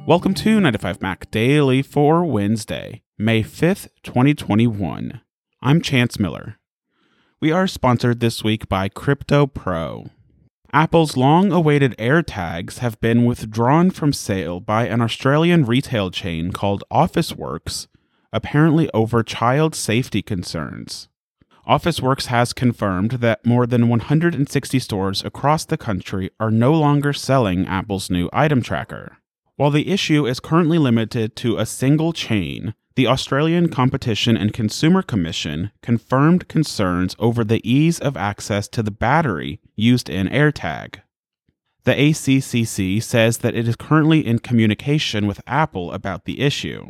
Welcome to 9to5Mac Daily for Wednesday, May 5th, 2021. I'm Chance Miller. We are sponsored this week by Crypto Pro. Apple's long-awaited AirTags have been withdrawn from sale by an Australian retail chain called Officeworks, apparently over child safety concerns. Officeworks has confirmed that more than 160 stores across the country are no longer selling Apple's new item tracker. While the issue is currently limited to a single chain, the Australian Competition and Consumer Commission confirmed concerns over the ease of access to the battery used in AirTag. The ACCC says that it is currently in communication with Apple about the issue.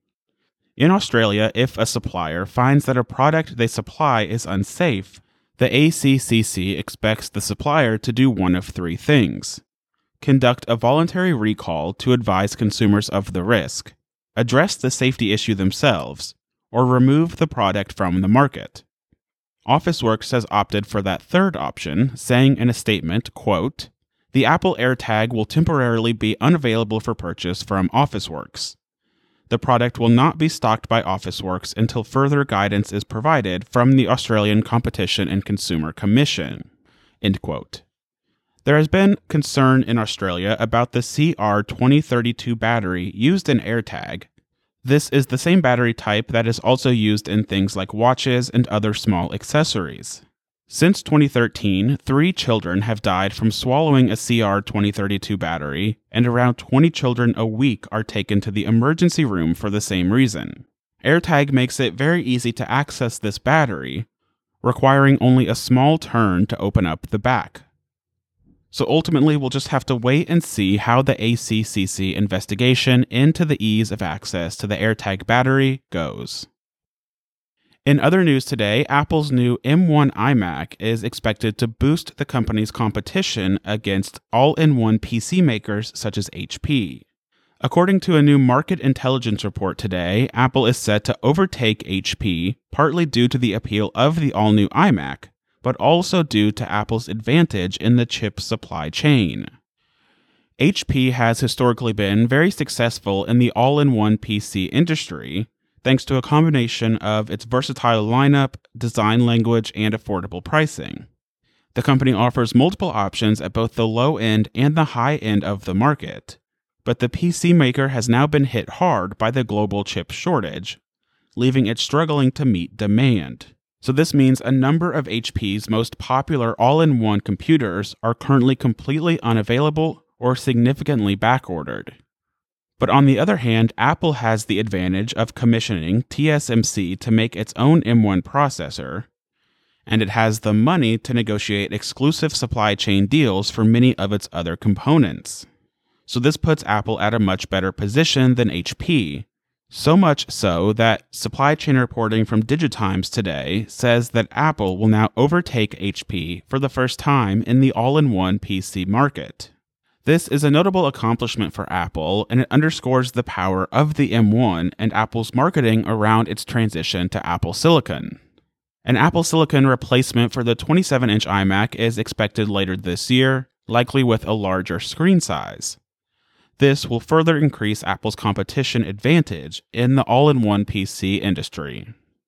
In Australia, if a supplier finds that a product they supply is unsafe, the ACCC expects the supplier to do one of three things: conduct a voluntary recall to advise consumers of the risk, address the safety issue themselves, or remove the product from the market. Officeworks has opted for that third option, saying in a statement, quote, "The Apple AirTag will temporarily be unavailable for purchase from Officeworks. The product will not be stocked by Officeworks until further guidance is provided from the Australian Competition and Consumer Commission." End quote. There has been concern in Australia about the CR2032 battery used in AirTag. This is the same battery type that is also used in things like watches and other small accessories. Since 2013, 3 children have died from swallowing a CR2032 battery, and around 20 children a week are taken to the emergency room for the same reason. AirTag makes it very easy to access this battery, requiring only a small turn to open up the back. So ultimately, we'll just have to wait and see how the ACCC investigation into the ease of access to the AirTag battery goes. In other news today, Apple's new M1 iMac is expected to boost the company's competition against all-in-one PC makers such as HP. According to a new market intelligence report today, Apple is set to overtake HP, partly due to the appeal of the all-new iMac, but also due to Apple's advantage in the chip supply chain. HP has historically been very successful in the all-in-one PC industry, thanks to a combination of its versatile lineup, design language, and affordable pricing. The company offers multiple options at both the low end and the high end of the market, but the PC maker has now been hit hard by the global chip shortage, leaving it struggling to meet demand. So this means a number of HP's most popular all-in-one computers are currently completely unavailable or significantly backordered. But on the other hand, Apple has the advantage of commissioning TSMC to make its own M1 processor, and it has the money to negotiate exclusive supply chain deals for many of its other components. So this puts Apple at a much better position than HP. So much so that supply chain reporting from DigiTimes today says that Apple will now overtake HP for the first time in the all-in-one PC market. This is a notable accomplishment for Apple, and it underscores the power of the M1 and Apple's marketing around its transition to Apple Silicon. An Apple Silicon replacement for the 27-inch iMac is expected later this year, likely with a larger screen size. This will further increase Apple's competition advantage in the all-in-one PC industry.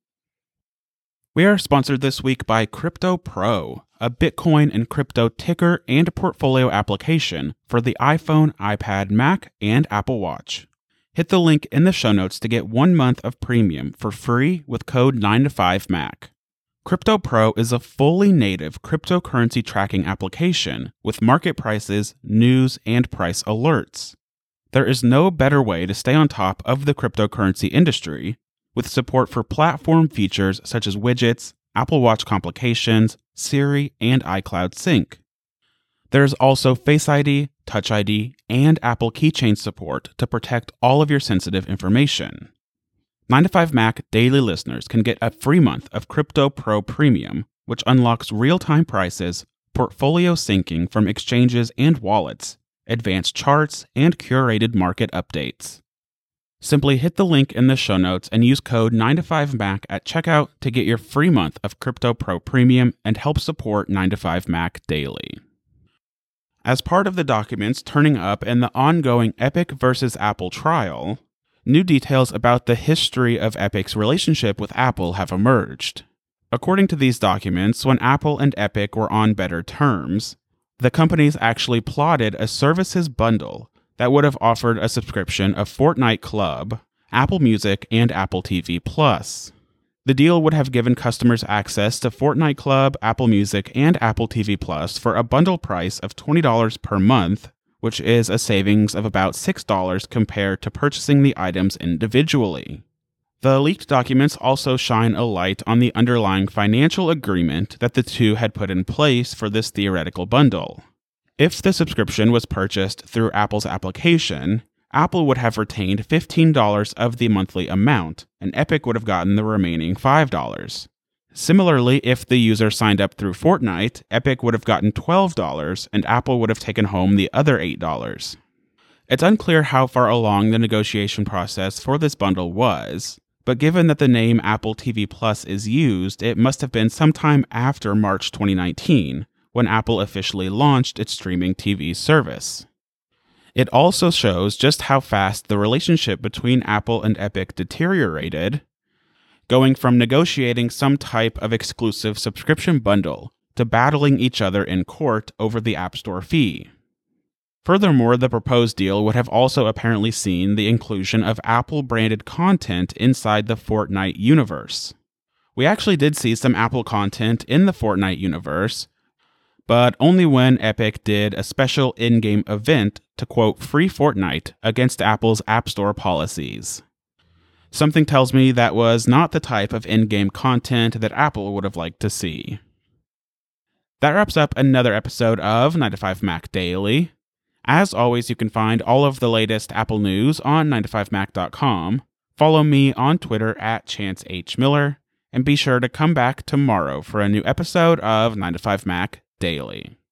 We are sponsored this week by Crypto Pro, a Bitcoin and crypto ticker and portfolio application for the iPhone, iPad, Mac, and Apple Watch. Hit the link in the show notes to get 1 month of premium for free with code 9to5Mac. Crypto Pro is a fully native cryptocurrency tracking application with market prices, news, and price alerts. There is no better way to stay on top of the cryptocurrency industry, with support for platform features such as widgets, Apple Watch complications, Siri, and iCloud Sync. There is also Face ID, Touch ID, and Apple Keychain support to protect all of your sensitive information. 9to5Mac daily listeners can get a free month of Crypto Pro Premium, which unlocks real-time prices, portfolio syncing from exchanges and wallets, advanced charts, and curated market updates. Simply hit the link in the show notes and use code 9to5Mac at checkout to get your free month of Crypto Pro Premium and help support 9to5Mac daily. As part of the documents turning up in the ongoing Epic versus Apple trial, new details about the history of Epic's relationship with Apple have emerged. According to these documents, when Apple and Epic were on better terms, the companies actually plotted a services bundle that would have offered a subscription of Fortnite Club, Apple Music, and Apple TV Plus. The deal would have given customers access to Fortnite Club, Apple Music, and Apple TV Plus for a bundle price of $20 per month, which is a savings of about $6 compared to purchasing the items individually. The leaked documents also shine a light on the underlying financial agreement that the two had put in place for this theoretical bundle. If the subscription was purchased through Apple's application, Apple would have retained $15 of the monthly amount, and Epic would have gotten the remaining $5. Similarly, if the user signed up through Fortnite, Epic would have gotten $12, and Apple would have taken home the other $8. It's unclear how far along the negotiation process for this bundle was, but given that the name Apple TV Plus is used, it must have been sometime after March 2019, when Apple officially launched its streaming TV service. It also shows just how fast the relationship between Apple and Epic deteriorated, going from negotiating some type of exclusive subscription bundle to battling each other in court over the App Store fee. Furthermore, the proposed deal would have also apparently seen the inclusion of Apple-branded content inside the Fortnite universe. We actually did see some Apple content in the Fortnite universe, but only when Epic did a special in-game event to quote free Fortnite against Apple's App Store policies. Something tells me that was not the type of in-game content that Apple would have liked to see. That wraps up another episode of 9to5Mac Daily. As always, you can find all of the latest Apple news on 9to5mac.com. Follow me on Twitter at ChanceHMiller, and be sure to come back tomorrow for a new episode of 9to5Mac Daily.